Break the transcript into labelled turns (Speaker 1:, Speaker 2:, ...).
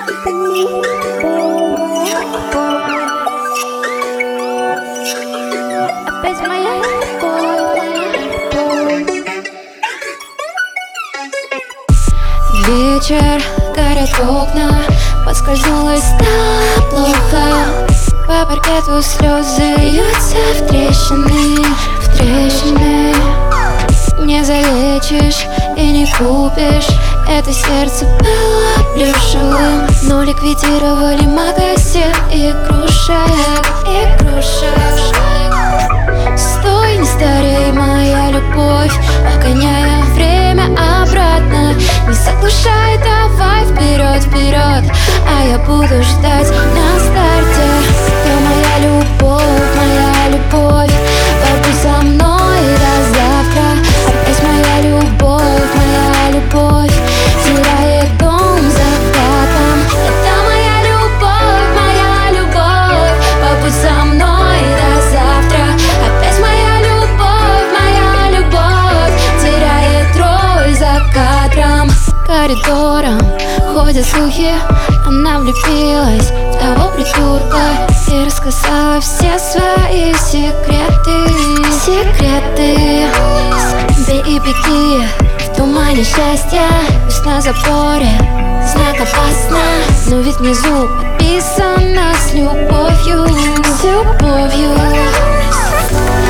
Speaker 1: Опять моя любовь. Вечер, горят окна, поскользнулась, стало плохо. По паркету слезы льются в трещины, в трещины. Не залечишь и не купишь, это сердце было плюшевым. Но ликвидировали магазин игрушек, игрушек. Стой, не старей, моя любовь, погоняя время обратно. Не заглушай, давай вперед, вперед, а я буду ждать на старте. Ты моя любовь, побудь со мной до завтра. Опять моя любовь, теряет дом закатом. Это моя любовь, побудь со мной до завтра. Опять моя любовь, теряет роль за кадром. Коридором ходят слухи, она влюбилась в того придурка и рассказала все свои секреты, секреты. Бей и беги в тумане счастья, пусть на заборе знак опасно, но ведь внизу подписано с любовью, с любовью.